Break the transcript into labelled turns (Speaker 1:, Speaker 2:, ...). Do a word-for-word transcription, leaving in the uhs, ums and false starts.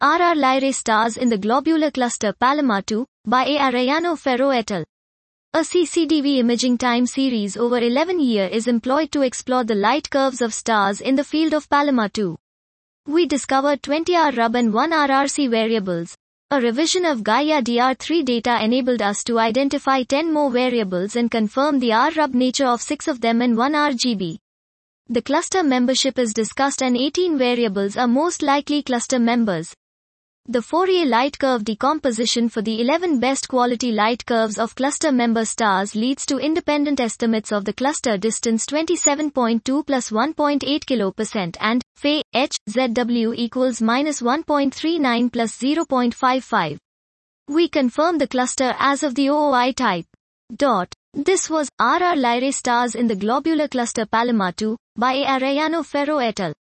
Speaker 1: R R Lyrae stars in the globular cluster Palomar two, by A. Arellano Ferro et al. A C C D V imaging time series over eleven years is employed to explore the light curves of stars in the field of Palomar two. We discovered twenty R R U B and one R R C variables. A revision of Gaia D R three data enabled us to identify ten more variables and confirm the R R U B nature of six of them and one R G B. The cluster membership is discussed and eighteen variables are most likely cluster members. The Fourier light curve decomposition for the eleven best quality light curves of cluster member stars leads to independent estimates of the cluster distance twenty-seven point two plus one point eight kilopercent and Phi H Z W equals minus one point three nine plus zero point five five. We confirm the cluster as of the O O I type. Dot. This was R R Lyrae stars in the globular cluster Palomar two by A. Arellano Ferro et al.